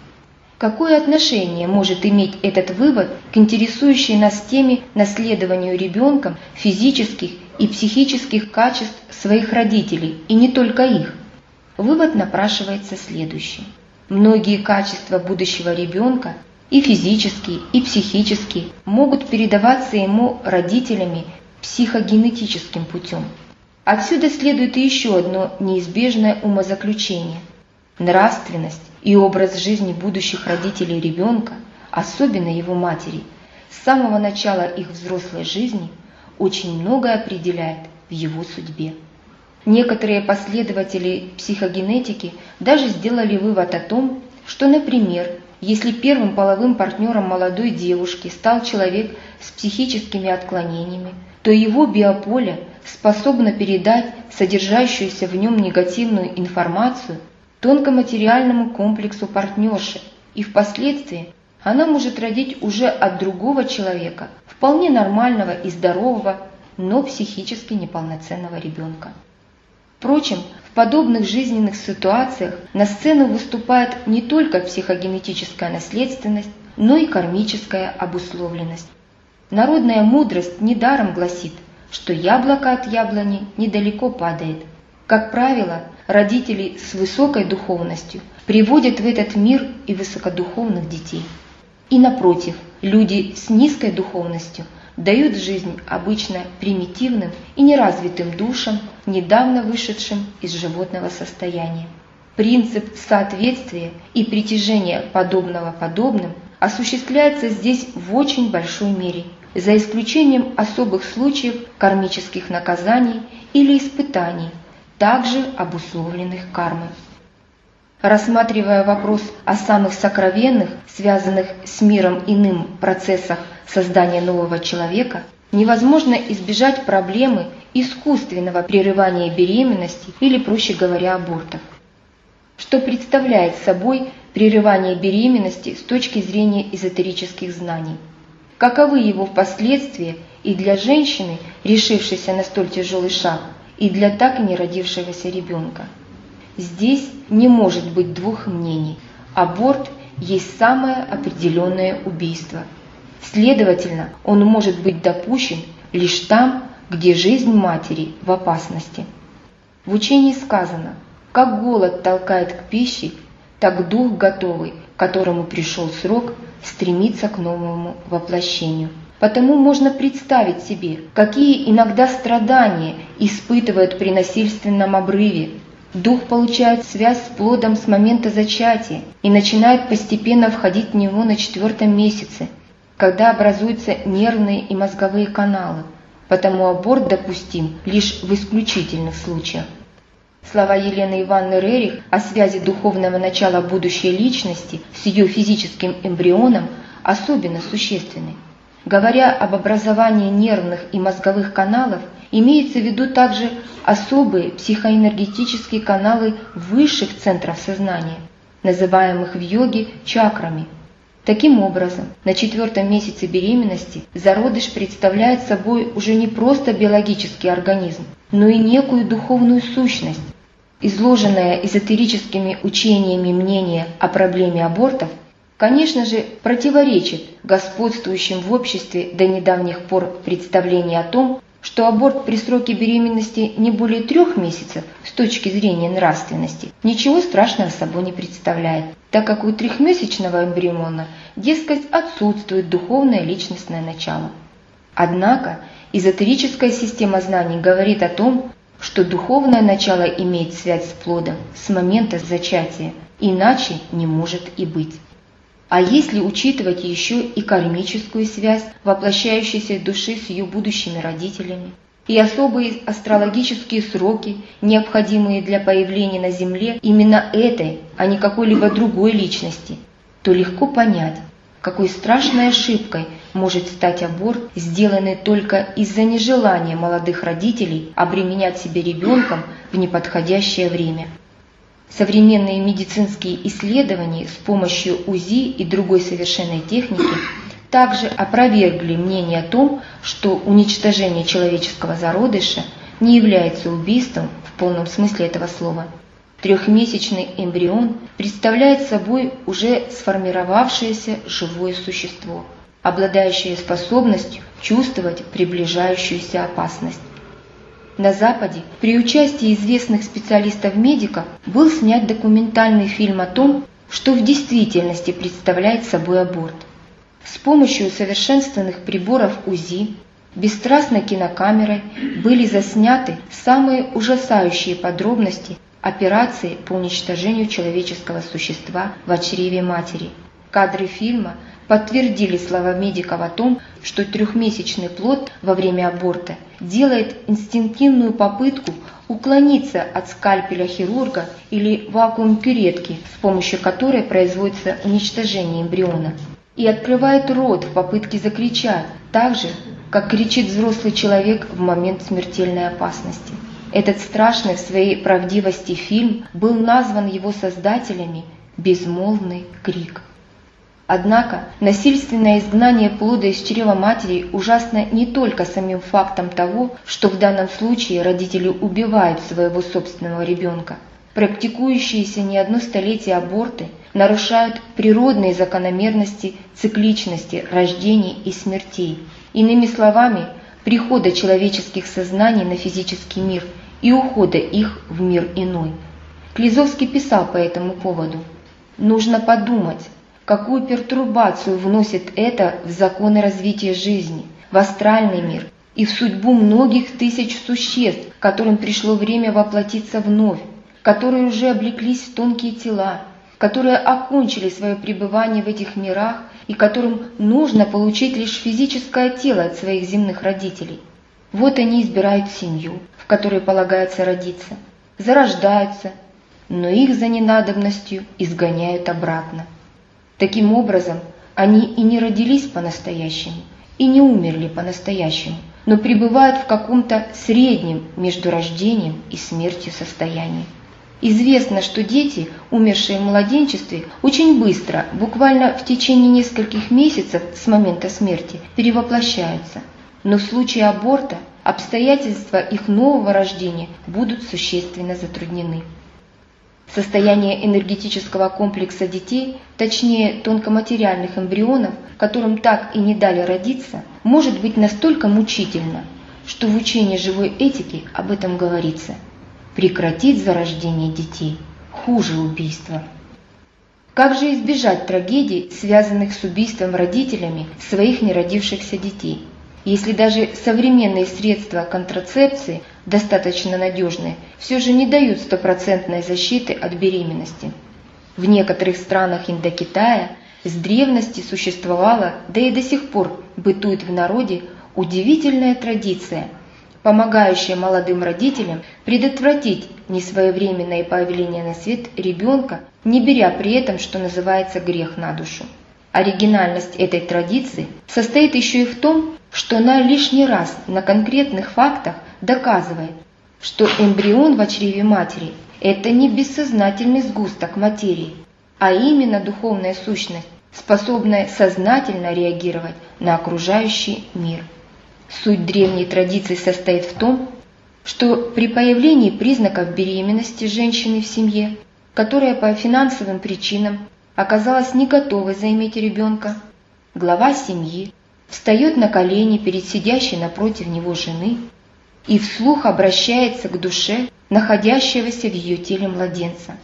A: Какое отношение может иметь этот вывод к интересующей нас теме наследованию ребенком физических и психических качеств своих родителей, и не только их? Вывод напрашивается следующий. Многие качества будущего ребенка, и физические, и психические, могут передаваться ему родителями психогенетическим путем. Отсюда следует и еще одно неизбежное умозаключение. Нравственность и образ жизни будущих родителей ребенка, особенно его матери, с самого начала их взрослой жизни очень многое определяет в его судьбе. Некоторые последователи психогенетики даже сделали вывод о том, что, например, если первым половым партнером молодой девушки стал человек с психическими отклонениями, то его биополе способно передать содержащуюся в нем негативную информацию тонкоматериальному комплексу партнерши, и впоследствии она может родить уже от другого человека, вполне нормального и здорового, но психически неполноценного ребенка. Впрочем, в подобных жизненных ситуациях на сцену выступает не только психогенетическая наследственность, но и кармическая обусловленность. Народная мудрость недаром гласит, что яблоко от яблони недалеко падает. Как правило, родителей с высокой духовностью приводят в этот мир и высокодуховных детей. И напротив, люди с низкой духовностью дают жизнь обычно примитивным и неразвитым душам, недавно вышедшим из животного состояния. Принцип соответствия и притяжения подобного подобным осуществляется здесь в очень большой мере, за исключением особых случаев кармических наказаний или испытаний, также обусловленных кармой. Рассматривая вопрос о самых сокровенных, связанных с миром иным процессах создания нового человека, невозможно избежать проблемы искусственного прерывания беременности или, проще говоря, абортов. Что представляет собой прерывание беременности с точки зрения эзотерических знаний? Каковы его последствия и для женщины, решившейся на столь тяжелый шаг, и для так и не родившегося ребенка? Здесь не может быть двух мнений. Аборт есть самое определенное убийство. Следовательно, он может быть допущен лишь там, где жизнь матери в опасности. В учении сказано: как голод толкает к пище, так дух готовый, которому пришел срок, стремится к новому воплощению. Потому можно представить себе, какие иногда страдания испытывают при насильственном обрыве. Дух получает связь с плодом с момента зачатия и начинает постепенно входить в него на 4-м месяце, когда образуются нервные и мозговые каналы. Потому аборт допустим лишь в исключительных случаях. Слова Елены Ивановны Рерих о связи духовного начала будущей личности с ее физическим эмбрионом особенно существенны. Говоря об образовании нервных и мозговых каналов, имеется в виду также особые психоэнергетические каналы высших центров сознания, называемых в йоге чакрами. Таким образом, на 4-м месяце беременности зародыш представляет собой уже не просто биологический организм, но и некую духовную сущность. Изложенное эзотерическими учениями мнение о проблеме абортов, конечно же, противоречит господствующим в обществе до недавних пор представлению о том, что аборт при сроке беременности не более 3 месяцев с точки зрения нравственности ничего страшного собой не представляет, так как у 3-месячного эмбриона, дескать, отсутствует духовное личностное начало. Однако эзотерическая система знаний говорит о том, что духовное начало имеет связь с плодом с момента зачатия, иначе не может и быть. А если учитывать еще и кармическую связь воплощающейся души с ее будущими родителями, и особые астрологические сроки, необходимые для появления на Земле именно этой, а не какой-либо другой личности, то легко понять, какой страшной ошибкой может стать аборт, сделанный только из-за нежелания молодых родителей обременять себя ребенком в неподходящее время. Современные медицинские исследования с помощью УЗИ и другой совершенной техники также опровергли мнение о том, что уничтожение человеческого зародыша не является убийством в полном смысле этого слова. 3-месячный эмбрион представляет собой уже сформировавшееся живое существо, обладающее способностью чувствовать приближающуюся опасность. На Западе при участии известных специалистов-медиков был снят документальный фильм о том, что в действительности представляет собой аборт. С помощью усовершенствованных приборов УЗИ, бесстрастной кинокамерой были засняты самые ужасающие подробности операции по уничтожению человеческого существа в чреве матери. Кадры фильма подтвердили слова медиков о том, что 3-месячный плод во время аборта делает инстинктивную попытку уклониться от скальпеля хирурга или вакуум-кюретки, с помощью которой производится уничтожение эмбриона, и открывает рот в попытке закричать, так же, как кричит взрослый человек в момент смертельной опасности. Этот страшный в своей правдивости фильм был назван его создателями «Безмолвный крик». Однако насильственное изгнание плода из чрева матери ужасно не только самим фактом того, что в данном случае родители убивают своего собственного ребенка. Практикующиеся не одно столетие аборты нарушают природные закономерности цикличности рождений и смертей. Иными словами, прихода человеческих сознаний на физический мир и ухода их в мир иной. Клизовский писал по этому поводу: «Нужно подумать, какую пертурбацию вносит это в законы развития жизни, в астральный мир и в судьбу многих тысяч существ, которым пришло время воплотиться вновь, которые уже облеклись в тонкие тела, которые окончили свое пребывание в этих мирах и которым нужно получить лишь физическое тело от своих земных родителей. Вот они избирают семью, в которой полагается родиться, зарождаются, но их за ненадобностью изгоняют обратно. Таким образом, они и не родились по-настоящему, и не умерли по-настоящему, но пребывают в каком-то среднем между рождением и смертью состоянии. Известно, что дети, умершие в младенчестве, очень быстро, буквально в течение нескольких месяцев с момента смерти, перевоплощаются. Но в случае аборта обстоятельства их нового рождения будут существенно затруднены. Состояние энергетического комплекса детей, точнее тонкоматериальных эмбрионов, которым так и не дали родиться, может быть настолько мучительно, что в учении живой этики об этом говорится. Прекратить зарождение детей хуже убийства. Как же избежать трагедий, связанных с убийством родителями своих неродившихся детей? Если даже современные средства контрацепции, достаточно надежные, все же не дают стопроцентной защиты от беременности. В некоторых странах Индокитая с древности существовала, да и до сих пор бытует в народе, удивительная традиция, помогающая молодым родителям предотвратить несвоевременное появление на свет ребенка, не беря при этом, что называется, грех на душу. Оригинальность этой традиции состоит еще и в том, что она лишний раз на конкретных фактах доказывает, что эмбрион в чреве матери – это не бессознательный сгусток материи, а именно духовная сущность, способная сознательно реагировать на окружающий мир. Суть древней традиции состоит в том, что при появлении признаков беременности женщины в семье, которая по финансовым причинам оказалась не готовой заиметь ребенка, глава семьи встает на колени перед сидящей напротив него жены и вслух обращается к душе находящегося в ее теле младенца.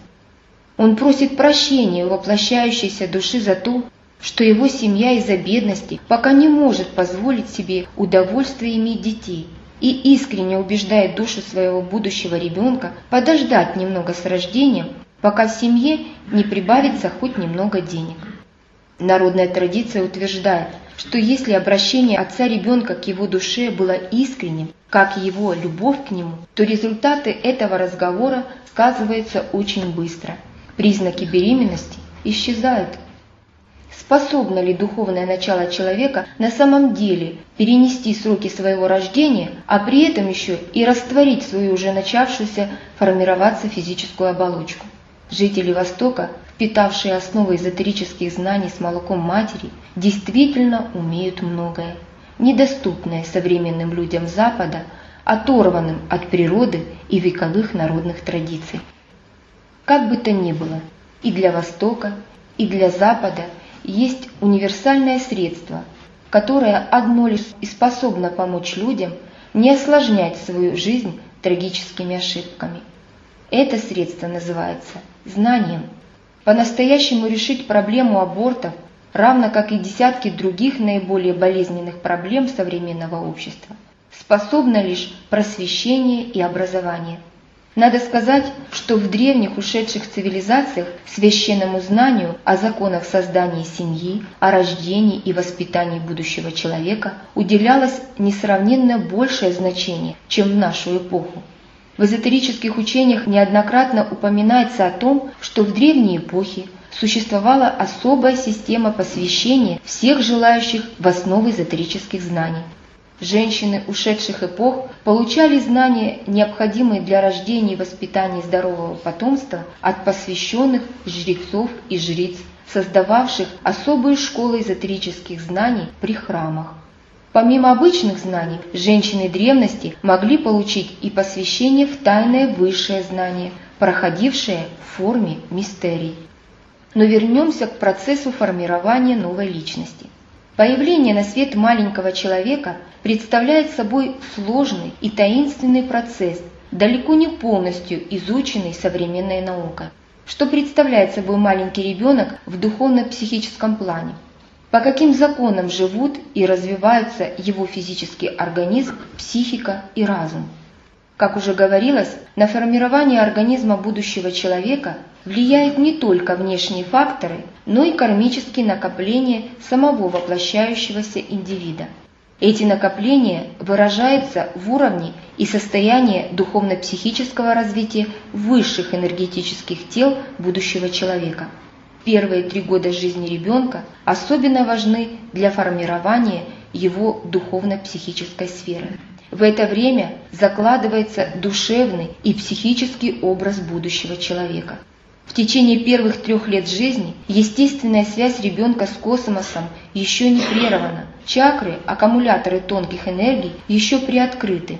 A: Он просит прощения у воплощающейся души за то, что его семья из-за бедности пока не может позволить себе удовольствие иметь детей, и искренне убеждает душу своего будущего ребенка подождать немного с рождением, пока в семье не прибавится хоть немного денег. Народная традиция утверждает, что если обращение отца ребенка к его душе было искренним, как и его любовь к нему, то результаты этого разговора сказываются очень быстро. Признаки беременности исчезают. Способно ли духовное начало человека на самом деле перенести сроки своего рождения, а при этом еще и растворить свою уже начавшуюся формироваться физическую оболочку? Жители Востока, впитавшие основы эзотерических знаний с молоком матери, действительно умеют многое, недоступное современным людям Запада, оторванным от природы и вековых народных традиций. Как бы то ни было, и для Востока, и для Запада есть универсальное средство, которое одно лишь и способно помочь людям не осложнять свою жизнь трагическими ошибками. Это средство называется знанием. По-настоящему решить проблему абортов, равно как и десятки других наиболее болезненных проблем современного общества, способно лишь просвещение и образование. Надо сказать, что в древних ушедших цивилизациях священному знанию о законах создания семьи, о рождении и воспитании будущего человека уделялось несравненно большее значение, чем в нашу эпоху. В эзотерических учениях неоднократно упоминается о том, что в древние эпохи существовала особая система посвящения всех желающих в основы эзотерических знаний. Женщины ушедших эпох получали знания, необходимые для рождения и воспитания здорового потомства, от посвященных жрецов и жриц, создававших особые школы эзотерических знаний при храмах. Помимо обычных знаний, женщины древности могли получить и посвящение в тайное высшее знание, проходившее в форме мистерий. Но вернемся к процессу формирования новой личности. Появление на свет маленького человека представляет собой сложный и таинственный процесс, далеко не полностью изученный современной наукой. Что представляет собой маленький ребенок в духовно-психическом плане? По каким законам живут и развиваются его физический организм, психика и разум? Как уже говорилось, на формирование организма будущего человека влияют не только внешние факторы, но и кармические накопления самого воплощающегося индивида. Эти накопления выражаются в уровне и состоянии духовно-психического развития высших энергетических тел будущего человека. Первые 3 года жизни ребенка особенно важны для формирования его духовно-психической сферы. В это время закладывается душевный и психический образ будущего человека. В течение первых 3 лет жизни естественная связь ребенка с космосом еще не прервана. Чакры, аккумуляторы тонких энергий, еще приоткрыты.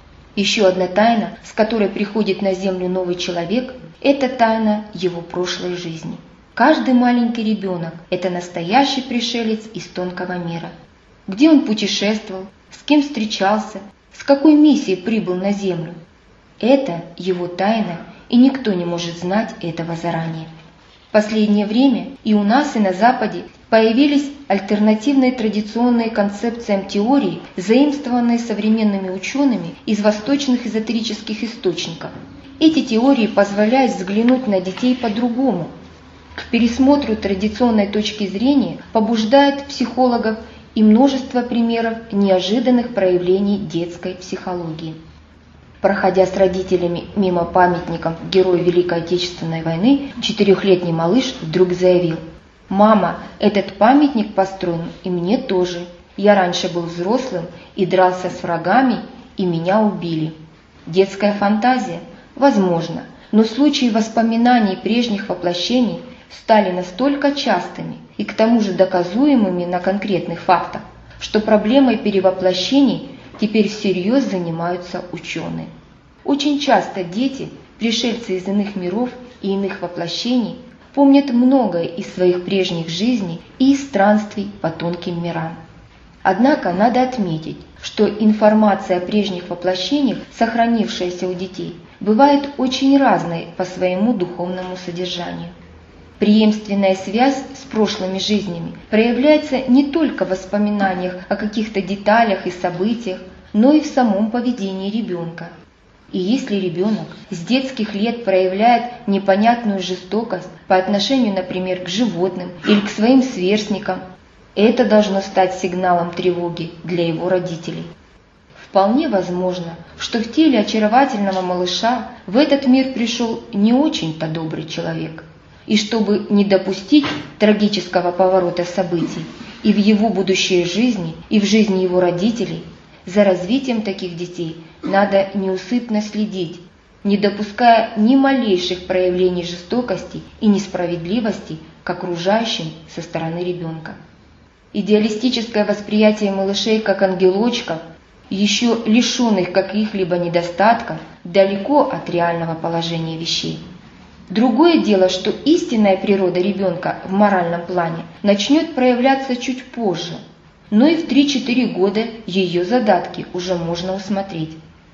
A: Еще одна тайна, с которой приходит на Землю новый человек, это тайна его прошлой жизни. Каждый маленький ребенок – это настоящий пришелец из тонкого мира. Где он путешествовал, с кем встречался, с какой миссией прибыл на Землю – это его тайна, и никто не может знать этого заранее. В последнее время и у нас, и на Западе появились альтернативные традиционные концепциям теории, заимствованные современными учеными из восточных эзотерических источников. Эти теории позволяют взглянуть на детей по-другому. К пересмотру традиционной точки зрения побуждает психологов и множество примеров неожиданных проявлений детской психологии. Проходя с родителями мимо памятников герою Великой Отечественной войны, 4-летний малыш вдруг заявил: «Мама, этот памятник построен и мне тоже. Я раньше был взрослым и дрался с врагами, и меня убили». Детская фантазия? Возможно, но случаи воспоминаний прежних воплощений стали настолько частыми и к тому же доказуемыми на конкретных фактах, что проблемой перевоплощений теперь всерьез занимаются ученые. Очень часто дети, пришельцы из иных миров и иных воплощений, помнят многое из своих прежних жизней и из странствий по тонким мирам. Однако надо отметить, что информация о прежних воплощениях, сохранившаяся у детей, бывает очень разной по своему духовному содержанию. Преемственная связь с прошлыми жизнями проявляется не только в воспоминаниях о каких-то деталях и событиях, но и в самом поведении ребенка. И если ребенок с детских лет проявляет непонятную жестокость по отношению, например, к животным или к своим сверстникам, это должно стать сигналом тревоги для его родителей. Вполне возможно, что в теле очаровательного малыша в этот мир пришел не очень-то добрый человек. И чтобы не допустить трагического поворота событий и в его будущей жизни, и в жизни его родителей, за развитием таких детей надо неусыпно следить, не допуская ни малейших проявлений жестокости и несправедливости к окружающим со стороны ребенка. Идеалистическое восприятие малышей как ангелочков, еще лишенных каких-либо недостатков, далеко от реального положения вещей. Другое дело, что истинная природа ребенка в моральном плане начнет проявляться чуть позже, но и в 3-4 года ее задатки уже можно усмотреть.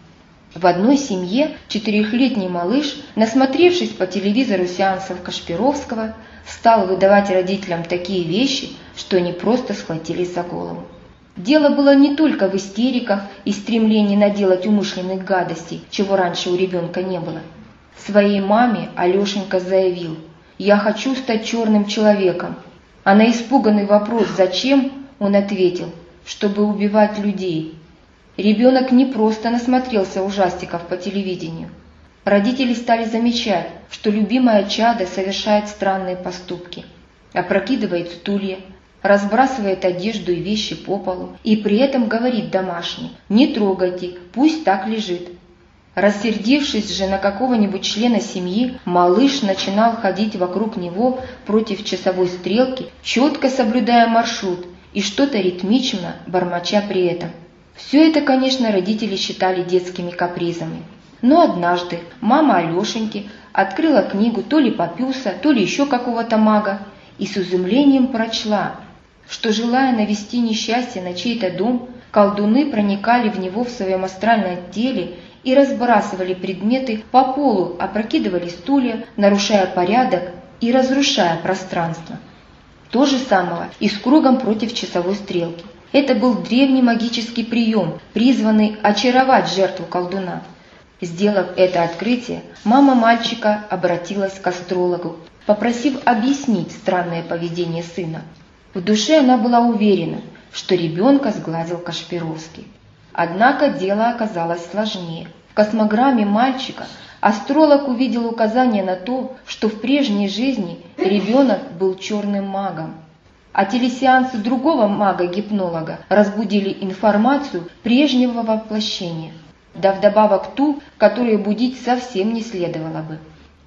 A: В одной семье 4-летний малыш, насмотревшись по телевизору сеансов Кашпировского, стал выдавать родителям такие вещи, что они просто схватились за голову. Дело было не только в истериках и стремлении наделать умышленных гадостей, чего раньше у ребенка не было. Своей маме Алешенька заявил: «Я хочу стать черным человеком». А на испуганный вопрос «Зачем?» он ответил: «Чтобы убивать людей». Ребенок не просто насмотрелся ужастиков по телевидению. Родители стали замечать, что любимое чадо совершает странные поступки. Опрокидывает стулья, разбрасывает одежду и вещи по полу и при этом говорит домашним: «Не трогайте, пусть так лежит». Рассердившись же на какого-нибудь члена семьи, малыш начинал ходить вокруг него против часовой стрелки, четко соблюдая маршрут и что-то ритмично бормоча при этом. Все это, конечно, родители считали детскими капризами. Но однажды мама Алешеньки открыла книгу то ли Папюса, то ли еще какого-то мага и с изумлением прочла, что, желая навести несчастье на чей-то дом, колдуны проникали в него в своем астральном теле и разбрасывали предметы по полу, опрокидывали стулья, нарушая порядок и разрушая пространство. То же самое и с кругом против часовой стрелки. Это был древний магический прием, призванный очаровать жертву колдуна. Сделав это открытие, мама мальчика обратилась к астрологу, попросив объяснить странное поведение сына. В душе она была уверена, что ребенка сглазил Кашпировский. Однако дело оказалось сложнее. В космограмме мальчика астролог увидел указание на то, что в прежней жизни ребенок был черным магом. А телесеансы другого мага-гипнолога разбудили информацию прежнего воплощения, да вдобавок ту, которую будить совсем не следовало бы.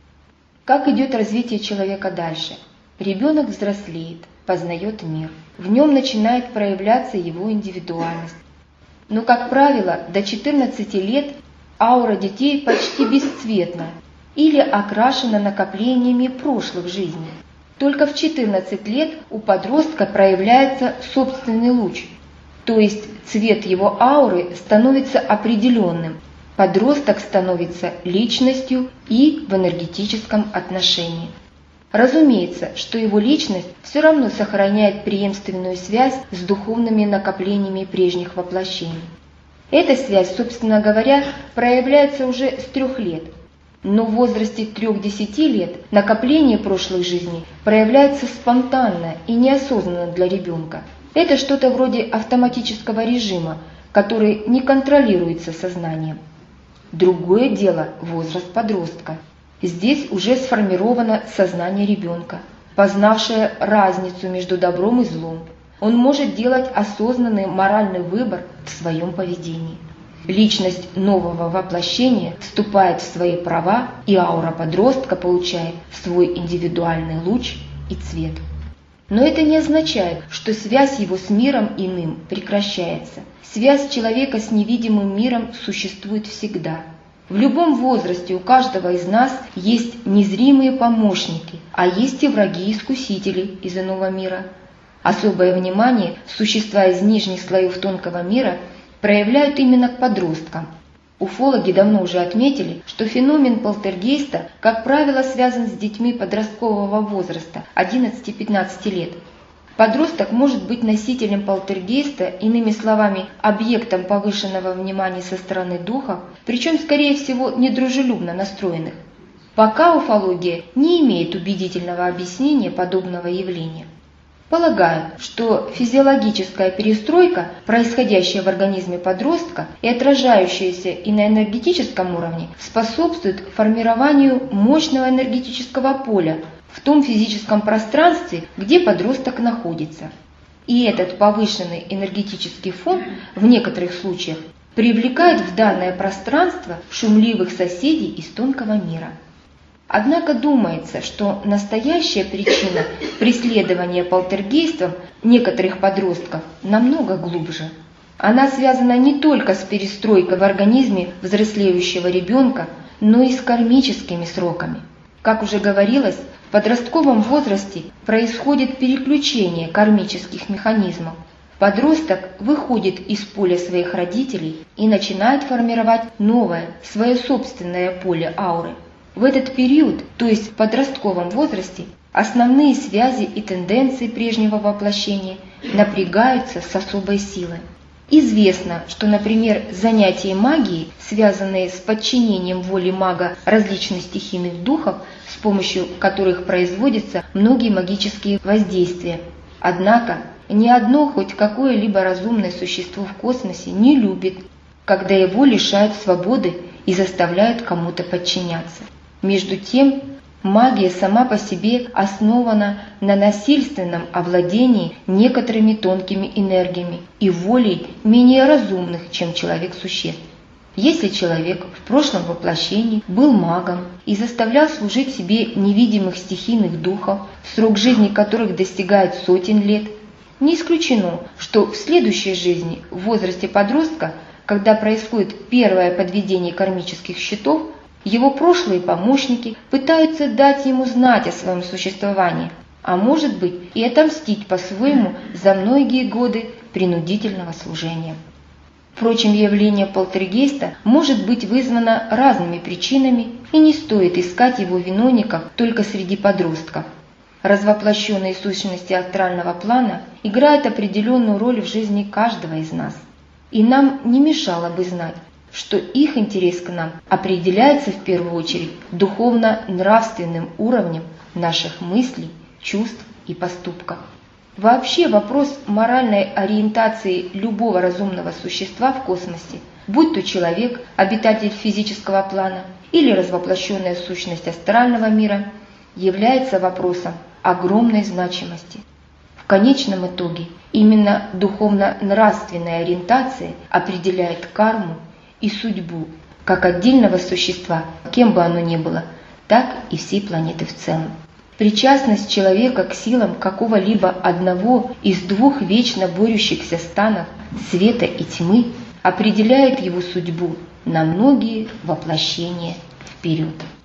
A: Как идет развитие человека дальше? Ребенок взрослеет, познает мир. В нем начинает проявляться его индивидуальность. Но, как правило, до 14 лет аура детей почти бесцветна или окрашена накоплениями прошлых жизней. Только в 14 лет у подростка проявляется собственный луч, то есть цвет его ауры становится определенным. Подросток становится личностью и в энергетическом отношении. Разумеется, что его личность все равно сохраняет преемственную связь с духовными накоплениями прежних воплощений. Эта связь, собственно говоря, проявляется уже с 3 лет. Но в возрасте 3-10 лет накопление прошлых жизней проявляется спонтанно и неосознанно для ребенка. Это что-то вроде автоматического режима, который не контролируется сознанием. Другое дело – возраст подростка. Здесь уже сформировано сознание ребенка, познавшее разницу между добром и злом. Он может делать осознанный моральный выбор в своем поведении. Личность нового воплощения вступает в свои права, и аура подростка получает свой индивидуальный луч и цвет. Но это не означает, что связь его с миром иным прекращается. Связь человека с невидимым миром существует всегда. В любом возрасте у каждого из нас есть незримые помощники, а есть и враги-искусители из иного мира. Особое внимание существа из нижних слоев тонкого мира проявляют именно к подросткам. Уфологи давно уже отметили, что феномен полтергейста, как правило, связан с детьми подросткового возраста 11-15 лет. Подросток может быть носителем полтергейста, иными словами, объектом повышенного внимания со стороны духов, причем, скорее всего, недружелюбно настроенных. Пока уфология не имеет убедительного объяснения подобного явления. Полагаю, что физиологическая перестройка, происходящая в организме подростка и отражающаяся и на энергетическом уровне, способствует формированию мощного энергетического поля в том физическом пространстве, где подросток находится. И этот повышенный энергетический фон в некоторых случаях привлекает в данное пространство шумливых соседей из тонкого мира. Однако думается, что настоящая причина преследования полтергейстом некоторых подростков намного глубже. Она связана не только с перестройкой в организме взрослеющего ребенка, но и с кармическими сроками. Как уже говорилось, в подростковом возрасте происходит переключение кармических механизмов. Подросток выходит из поля своих родителей и начинает формировать новое, свое собственное поле ауры. В этот период, то есть в подростковом возрасте, основные связи и тенденции прежнего воплощения напрягаются с особой силой. Известно, что, например, занятия магией, связанные с подчинением воли мага различных стихийных духов, с помощью которых производятся многие магические воздействия. Однако ни одно хоть какое-либо разумное существо в космосе не любит, когда его лишают свободы и заставляют кому-то подчиняться. Между тем, магия сама по себе основана на насильственном овладении некоторыми тонкими энергиями и волей менее разумных, чем человек-существ. Если человек в прошлом воплощении был магом и заставлял служить себе невидимых стихийных духов, срок жизни которых достигает сотен лет, не исключено, что в следующей жизни, в возрасте подростка, когда происходит первое подведение кармических счетов, его прошлые помощники пытаются дать ему знать о своем существовании, а может быть и отомстить по-своему за многие годы принудительного служения. Впрочем, явление полтергейста может быть вызвано разными причинами, и не стоит искать его виновников только среди подростков. Развоплощенные сущности астрального плана играют определенную роль в жизни каждого из нас. И нам не мешало бы знать, что их интерес к нам определяется в первую очередь духовно-нравственным уровнем наших мыслей, чувств и поступков. Вообще вопрос моральной ориентации любого разумного существа в космосе, будь то человек, обитатель физического плана или развоплощенная сущность астрального мира, является вопросом огромной значимости. В конечном итоге именно духовно-нравственная ориентация определяет карму и судьбу как отдельного существа, кем бы оно ни было, так и всей планеты в целом. Причастность человека к силам какого-либо одного из двух вечно борющихся станов света и тьмы определяет его судьбу на многие воплощения вперед.